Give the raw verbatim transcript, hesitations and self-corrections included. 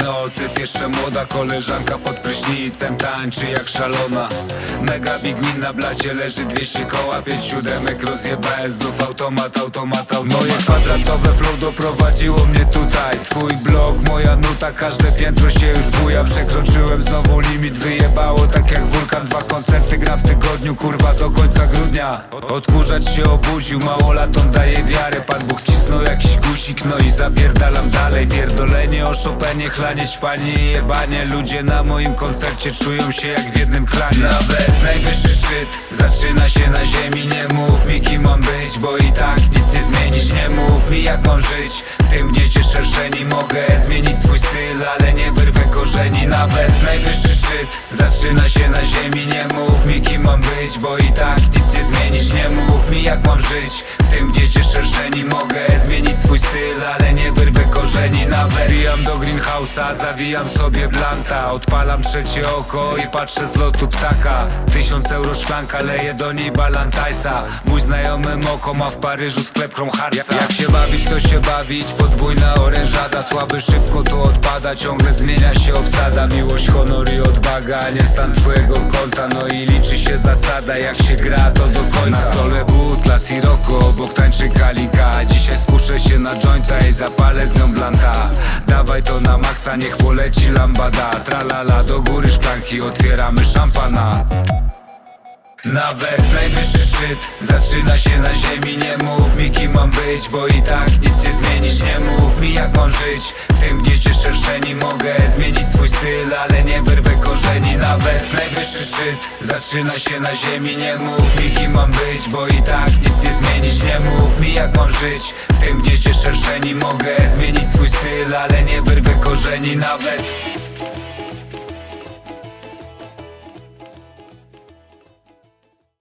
noc. Jest jeszcze młoda koleżanka pod prysznicem, tańczy jak szalona. Mega big win na blacie, leży dwieście koła, pięć siódemek rozjebałem, znów automat, automat, automat. Moje kwadratowe flow doprowadziło mnie tutaj. Twój blog, moja nuta, każde piętro się już buja. Przekroczyłem znowu limit, wyjebało tak jak wulkan. Dwa koncerty gra w tygodniu, kurwa do końca grudnia. Odkurzać się obudził, małolatom daje wiarę. Pan Bóg wcisnął jakiś guzik, no i zapierdalam dalej. Pierdolenie o Chopinie, chlanie, ćpanie i jebanie. Ludzie na moim koncercie czują się jak w jednym klanie. Nawet najwyższy szczyt zaczyna się na ziemi. Nie mów mi kim mam być, bo i tak nic nie zmienisz. Nie mów mi jak mam żyć, w tym gniecie szerszeni. Mogę zmienić swój styl, ale nie wyrwę korzeni. Nawet najwyższy szczyt zaczyna się na ziemi. Nie mów mi kim mam być, bo i tak nic nie zmienisz. Nie mów mi jak mam żyć, w tym gniecie szerszeni. Mogę zmienić swój styl, ale nie wyrwę korzeni. Nawet wbijam do greenhouse'a, zawijam sobie blanta. Odpalam trzecie oko i patrzę z lotu ptaka. Tysiąc euro szklanka, leje do niej Balantajsa. Mój znajomy Moko ma w Paryżu sklep Chrome Heartsa. Jak się bawić, to się bawić, podwójna orężada. Słaby szybko tu odpada, ciągle zmienia się obsada. Miłość, honor i odwaga, nie stan twojego konta. No i liczy się zasada, jak się gra to do końca. Na stole butla, Sirocco, obok tańczy Kalika. Dzisiaj skuszę się na jointa i zapalę z nią blanta. Dawaj to na maksa, niech poleci lambada. Tralala, do góry szklanki, otwieramy szampana. Nawet najwyższy szczyt zaczyna się na ziemi. Nie mów mi kim mam być, bo i tak nic nie zmienisz. Nie mów mi jak mam żyć, w tym gniecie szerszeni. Mogę zmienić swój styl, ale nie wyrwę korzeni. Nawet najwyższy szczyt zaczyna się na ziemi. Nie mów mi kim mam być, bo i tak nic nie zmienisz. Nie mów mi jak mam żyć, w tym gniecie szerszeni. Mogę zmienić swój styl, ale nie wyrwę korzeni. Nawet